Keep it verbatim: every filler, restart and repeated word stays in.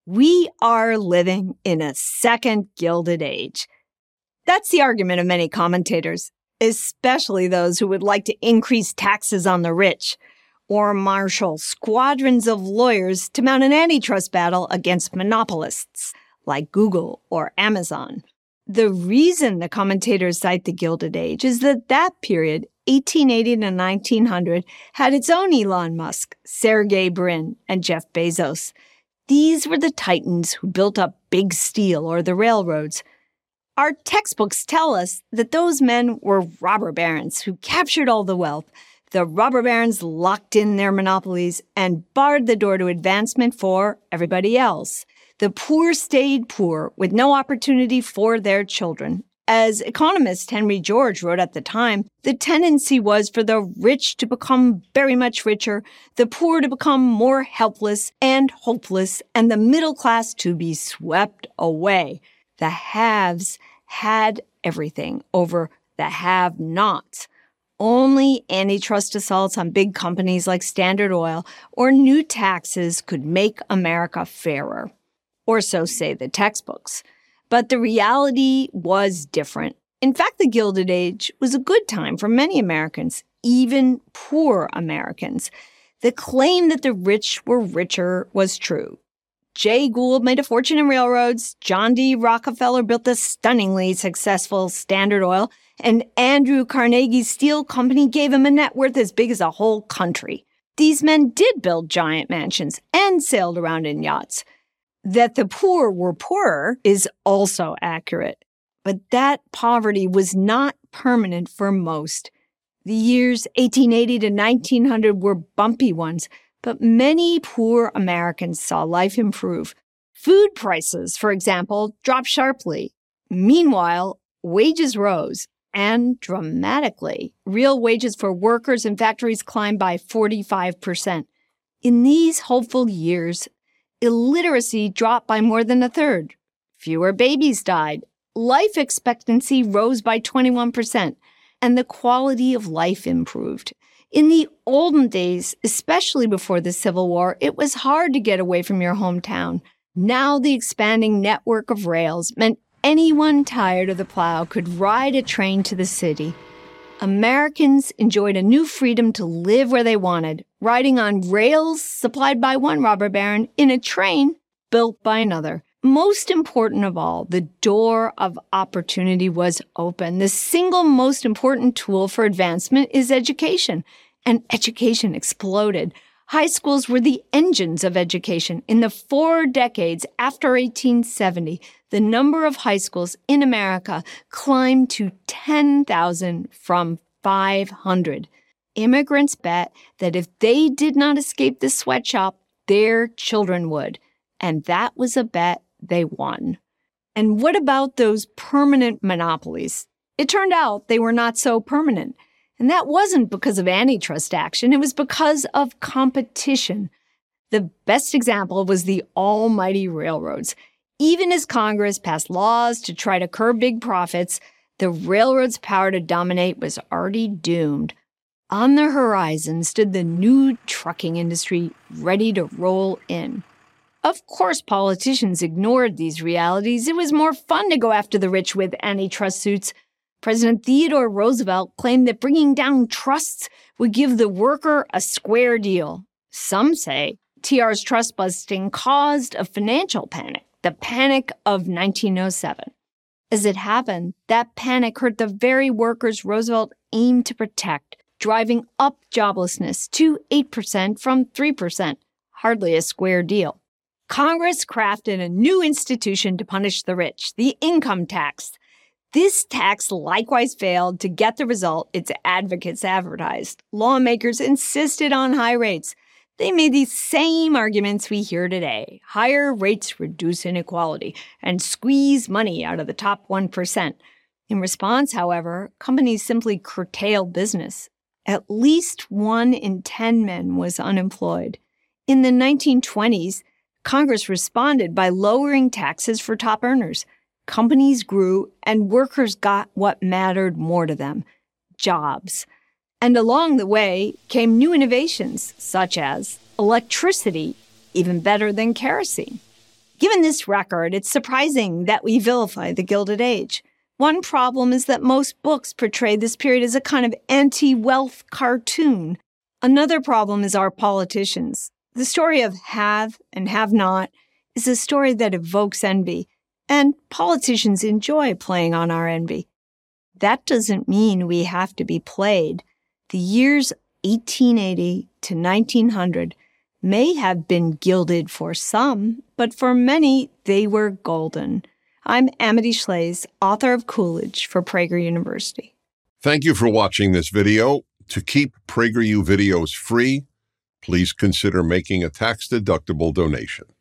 We are living in a second Gilded Age. That's the argument of many commentators, especially those who would like to increase taxes on the rich or marshal squadrons of lawyers to mount an antitrust battle against monopolists like Google or Amazon. The reason the commentators cite the Gilded Age is that that period, eighteen eighty to nineteen hundred, had its own Elon Musk, Sergey Brin, and Jeff Bezos. These were the titans who built up big steel or the railroads. Our textbooks tell us that those men were robber barons who captured all the wealth. The robber barons locked in their monopolies and barred the door to advancement for everybody else. The poor stayed poor with no opportunity for their children. As economist Henry George wrote at the time, the tendency was for the rich to become very much richer, the poor to become more helpless and hopeless, and the middle class to be swept away. The haves had everything over the have-nots. Only antitrust assaults on big companies like Standard Oil or new taxes could make America fairer. Or so say the textbooks. But the reality was different. In fact, the Gilded Age was a good time for many Americans, even poor Americans. The claim that the rich were richer was true. Jay Gould made a fortune in railroads, John D. Rockefeller built the stunningly successful Standard Oil, and Andrew Carnegie's steel company gave him a net worth as big as a whole country. These men did build giant mansions and sailed around in yachts. That the poor were poorer is also accurate, but that poverty was not permanent for most. The years eighteen eighty to nineteen hundred were bumpy ones, but many poor Americans saw life improve. Food prices, for example, dropped sharply. Meanwhile, wages rose, and dramatically. Real wages for workers in factories climbed by forty-five percent. In these hopeful years, illiteracy dropped by more than a third. Fewer babies died. Life expectancy rose by twenty-one percent, and the quality of life improved. In the olden days, especially before the Civil War, it was hard to get away from your hometown. Now the expanding network of rails meant anyone tired of the plow could ride a train to the city. Americans enjoyed a new freedom to live where they wanted, riding on rails supplied by one robber baron in a train built by another. Most important of all, the door of opportunity was open. The single most important tool for advancement is education, and education exploded. High schools were the engines of education. In the four decades after eighteen seventy, the number of high schools in America climbed to ten thousand from five hundred. Immigrants bet that if they did not escape the sweatshop, their children would. And that was a bet they won. And what about those permanent monopolies? It turned out they were not so permanent. And that wasn't because of antitrust action. It was because of competition. The best example was the almighty railroads. Even as Congress passed laws to try to curb big profits, the railroads' power to dominate was already doomed. On the horizon stood the new trucking industry ready to roll in. Of course, politicians ignored these realities. It was more fun to go after the rich with antitrust suits. President Theodore Roosevelt claimed that bringing down trusts would give the worker a square deal. Some say T R's trust busting caused a financial panic, the Panic of nineteen oh seven. As it happened, that panic hurt the very workers Roosevelt aimed to protect, driving up joblessness to eight percent from three percent, hardly a square deal. Congress crafted a new institution to punish the rich, the income tax. This tax likewise failed to get the result its advocates advertised. Lawmakers insisted on high rates. They made these same arguments we hear today. Higher rates reduce inequality and squeeze money out of the top one percent. In response, however, companies simply curtailed business. At least one in ten men was unemployed. In the nineteen twenties, Congress responded by lowering taxes for top earners. Companies grew, and workers got what mattered more to them, jobs. And along the way came new innovations, such as electricity, even better than kerosene. Given this record, it's surprising that we vilify the Gilded Age. One problem is that most books portray this period as a kind of anti-wealth cartoon. Another problem is our politicians. The story of have and have not is a story that evokes envy, and politicians enjoy playing on our envy. That doesn't mean we have to be played. The years eighteen eighty to nineteen hundred may have been gilded for some, but for many, they were golden. I'm Amity Shlaes, author of Coolidge for Prager University. Thank you for watching this video. To keep PragerU videos free, please consider making a tax-deductible donation.